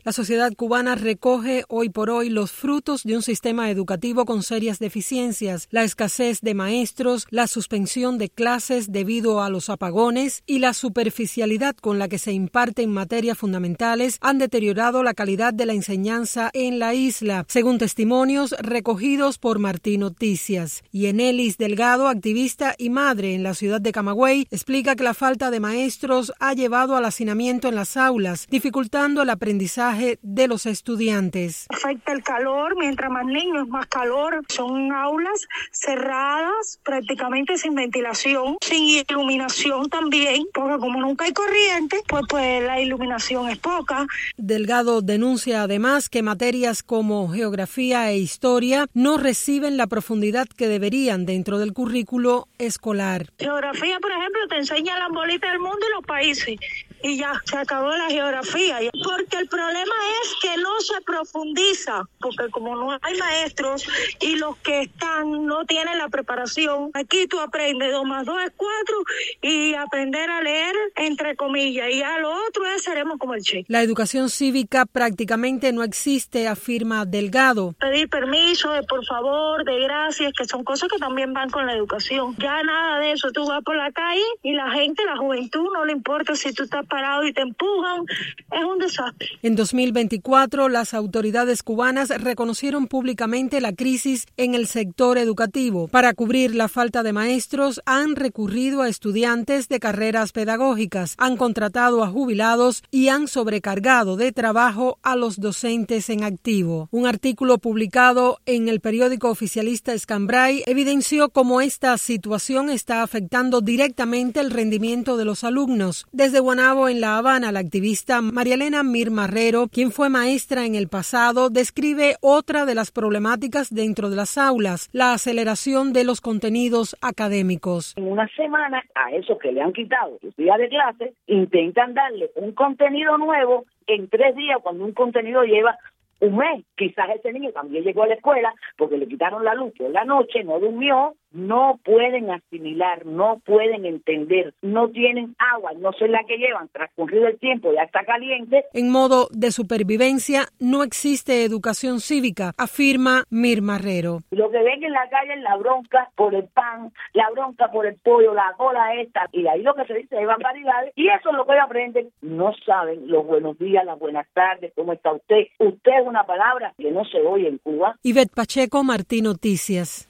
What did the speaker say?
La sociedad cubana recoge hoy por hoy los frutos de un sistema educativo con serias deficiencias, la escasez de maestros, la suspensión de clases debido a los apagones y la superficialidad con la que se imparten materias fundamentales han deteriorado la calidad de la enseñanza en la isla, según testimonios recogidos por Martín Noticias. Yenelis Delgado, activista y madre en la ciudad de Camagüey, explica que la falta de maestros ha llevado al hacinamiento en las aulas, dificultando el aprendizaje de los estudiantes. Afecta el calor, mientras más niños, más calor. Son aulas cerradas, prácticamente sin ventilación, sin iluminación también, porque como nunca hay corriente, pues la iluminación es poca. Delgado denuncia además que materias como geografía e historia no reciben la profundidad que deberían dentro del currículo escolar. Geografía, por ejemplo, te enseña las bolitas del mundo y los países. Y ya, se acabó la geografía. Porque el problema es que no se profundiza, porque como no hay maestros y los que están no tienen la preparación, aquí tú aprendes 2 más 2 es 4 y aprender a leer entre comillas, y a lo otro seremos como el Che. La educación cívica prácticamente no existe, afirma Delgado. Pedir permiso, de por favor, de gracias, que son cosas que también van con la educación. Ya nada de eso, tú vas por la calle y la gente, la juventud, no le importa si tú estás parado y te empujan, es un desastre. En 2024, las autoridades cubanas reconocieron públicamente la crisis en el sector educativo. Para cubrir la falta de maestros, han recurrido a estudiantes de carreras pedagógicas, han contratado a jubilados y han sobrecargado de trabajo a los docentes en activo. Un artículo publicado en el periódico oficialista Escambray evidenció cómo esta situación está afectando directamente el rendimiento de los alumnos. Desde Guanabo, en La Habana, la activista María Elena Mir Marrero, quien fue maestra en el pasado, describe otra de las problemáticas dentro de las aulas, la aceleración de los contenidos académicos. En una semana, a esos que le han quitado los días de clase, intentan darle un contenido nuevo en 3 días, cuando un contenido lleva un mes. Quizás ese niño también llegó a la escuela porque le quitaron la luz por la noche, no durmió. No pueden asimilar, no pueden entender, no tienen agua, no sé la que llevan, transcurrido el tiempo, ya está caliente. En modo de supervivencia no existe educación cívica, afirma Mir Marrero. Lo que ven en la calle es la bronca por el pan, la bronca por el pollo, la cola esta, y ahí lo que se dice es barbaridades, y eso es lo que ellos aprenden. No saben los buenos días, las buenas tardes, cómo está usted. Usted es una palabra que no se oye en Cuba. Ivette Pacheco, Martín Noticias.